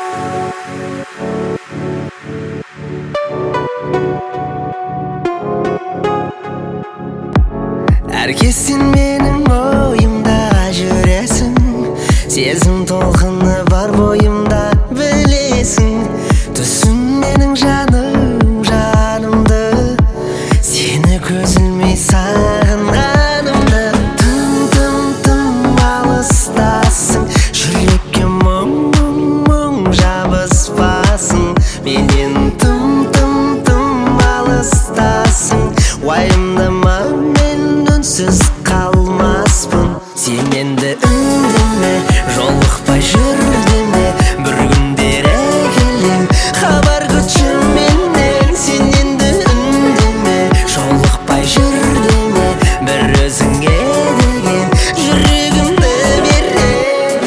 Әркесін менің ойымда жүресің, сезім толқыны бар бойымда білесің. Түсін менің жаным жанымды, сені көз ілмей сағынғанымды. Тым алыстасың, жүрекке мұң жабыспасын. Менен тым алыстасың, уайымдама, үнсіз қалмаспын. Сен енді үндеме, жолықпай жүр деме, бір күндері келем хабар күтші менен. Сен енді үндеме, жолықпай жүр деме, бір өзіңе деген жүрегімді берем.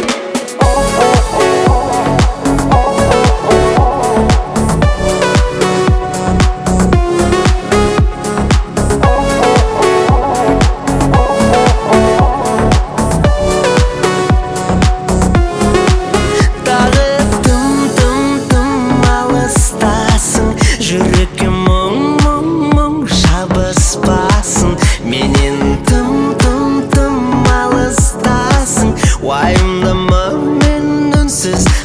Жүрекке мұң жабыспасын. Менен тым алыстасың, уайымдама, мен үнсіз